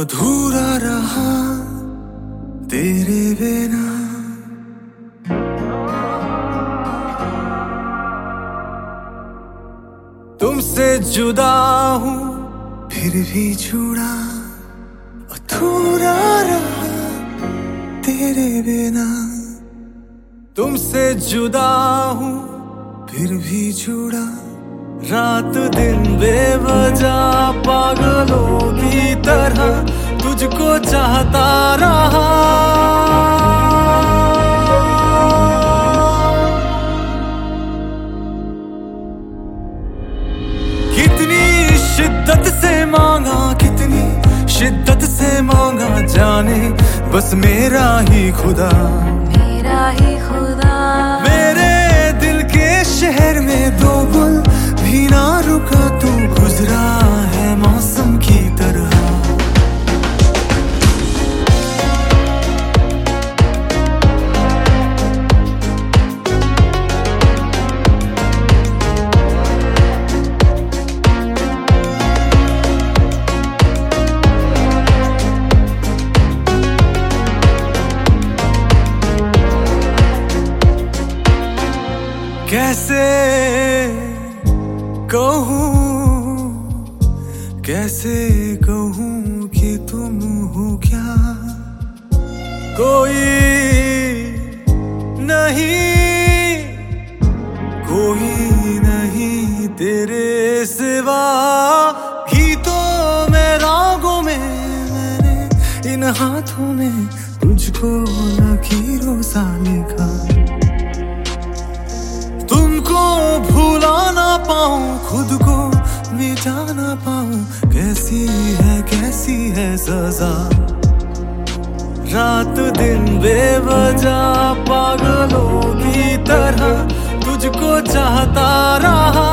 अधूरा रहा तेरे बिना। तुमसे जुदा हूँ फिर भी जुड़ा, अधूरा रहा तेरे बिना। तुमसे जुदा हूँ फिर भी जुड़ा, रात दिन बेवजह पागलों की तरह तुझको चाहता रहा। कितनी शिद्दत से मांगा, कितनी शिद्दत से मांगा, जाने बस मेरा ही खुदा, मेरा ही खुदा। मेरे दिल के शहर में दो बुल भी ना रुका, तू गुजरा है मौसम की तरह। कैसे कहूँ, कैसे कहूँ कि तुम हो क्या, कोई नहीं, कोई नहीं तेरे सिवा। गीतों में रागों में मैंने इन हाथों में तुझको लकीरों सा लिखा। तुमको भूला ना पाऊं, खुद को मिटा ना पाऊं, कैसी है सजा। रात दिन बेवजह पागलों की तरह तुझको चाहता रहा।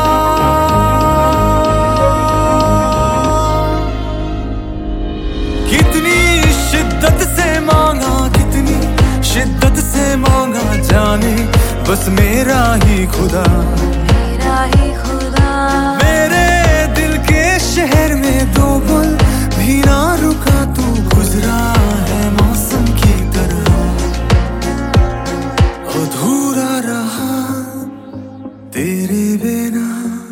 कितनी शिद्दत से मांगा, कितनी शिद्दत से मांगा, जाने बस मेरा ही खुदा, मेरा ही खुदा। मेरे दिल के शहर में दो बुल भी ना रुका, तू गुजरा है मौसम की तरह। अधूरा रहा तेरे बिना।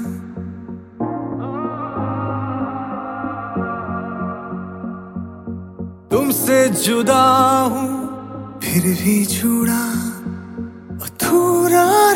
तुमसे जुदा हूँ फिर भी जुड़ा, अधूरा